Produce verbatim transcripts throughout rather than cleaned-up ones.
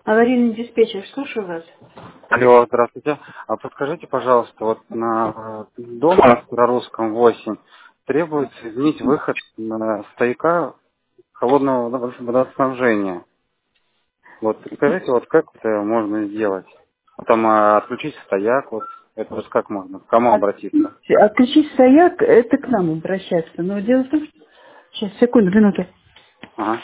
Аварийный диспетчер, слушаю вас. Алло, здравствуйте. А подскажите, пожалуйста, вот на э, дом на Старорусском восемь требуется изменить выход на стояка холодного водо- водоснабжения. Вот скажите, вот как это можно сделать? Вот там а, отключить стояк, вот это вот как можно? К кому обратиться? Отключить, отключить стояк — это к нам обращаться. Но дело в том, что... Сейчас, секунду, минуту. Ага,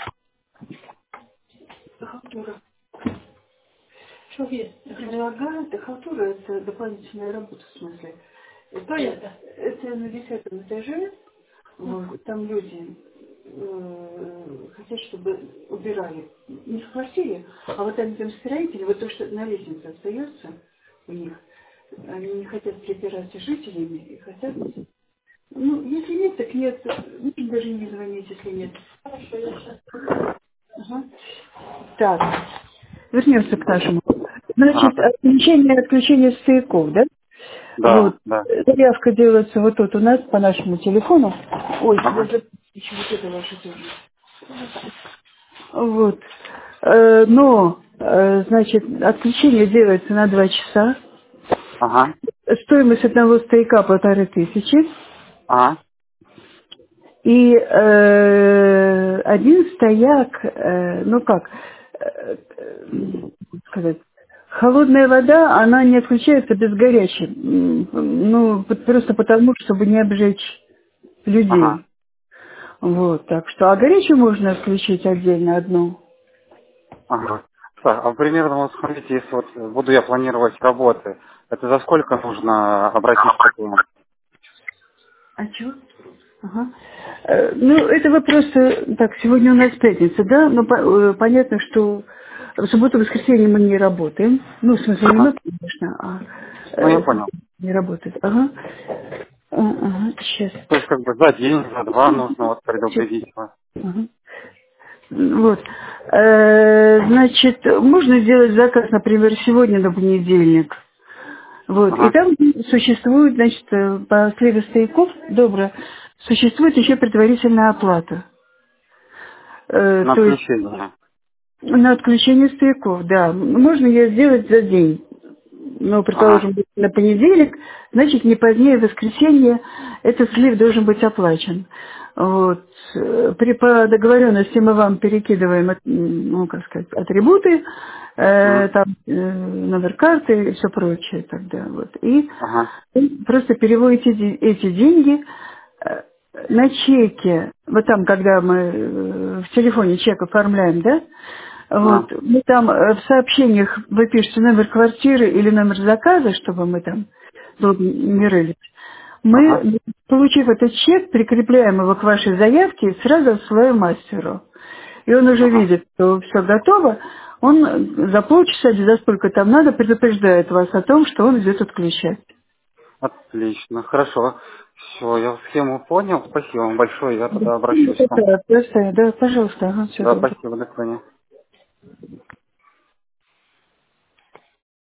Что есть? Предлагают, халтура — это дополнительная работа, в смысле. Это, это на десятом этаже. Вот, там люди э, хотят, чтобы убирали не в квартире, а вот там, там строители, вот то, что на лестнице остается у них, они не хотят припираться с жителями и хотят... Ну, если нет, так нет. Можно даже не звонить, если нет. Хорошо, я сейчас... Ага. Так, вернемся к нашему. ага, Значит, спасибо. отключение, отключение стояков, да? Вот. Да, да. Заявка делается вот тут у нас по нашему телефону. Ой, я Ага, забыла еще вот это ваше тоже. Вот. Э, но, э, значит, отключение делается на два часа. ага, Стоимость одного стояка полторы тысячи. ага, И э, один стояк, э, ну как, э, э, сказать, холодная вода, она не отключается без горячей. М, Ну, п- просто потому, чтобы не обжечь ага. людей. Вот, так что, а горячую можно отключить отдельно одну. Ага. Так, а примерно, вот смотрите, если вот буду я планировать работы, это за сколько нужно обратиться к вам? А чё? Ага. Э, Ну, это вопрос, э, так, сегодня у нас пятница, да, но по- э, понятно, что в субботу, воскресенье мы не работаем. Ну, в смысле, не Ага. мы, конечно, а Ну, я э, понял. не работает. Ага. А, ага, сейчас. То есть, как бы за день, за два нужно вот предупредить вас. Ага. Вот. Э, Значит, можно сделать заказ, например, сегодня на понедельник. Вот. И Ага. там существует, значит, э, по сливе стояков, добро, существует еще предварительная оплата. Э, На то есть включение. на отключение стояков, да. Можно ее сделать за день. Ну, Ага. предположим, на понедельник, значит, не позднее воскресенье этот слив должен быть оплачен. Вот. Э, При по договоренности мы вам перекидываем, от- ну, как сказать, атрибуты, э, М. там, э, номер карты и все прочее тогда. Вот. И Ага. вы просто переводите де- эти деньги э, на чеке. Вот там, когда мы э, в телефоне чек оформляем, да, вот, Ага. мы там э, в сообщениях вы пишете номер квартиры или номер заказа, чтобы мы там долго не рылись. Ага. Мы, получив этот чек, прикрепляем его к вашей заявке и сразу отсылаем мастеру. И он уже Ага. видит, что все готово, он за полчаса или за сколько там надо предупреждает вас о том, что он идет отключать. Отлично. Хорошо. Все, я схему понял. Спасибо вам большое. Я Да, тогда обращусь к вам. это просто, да, пожалуйста, ага, все Да, добро. спасибо. До свидания.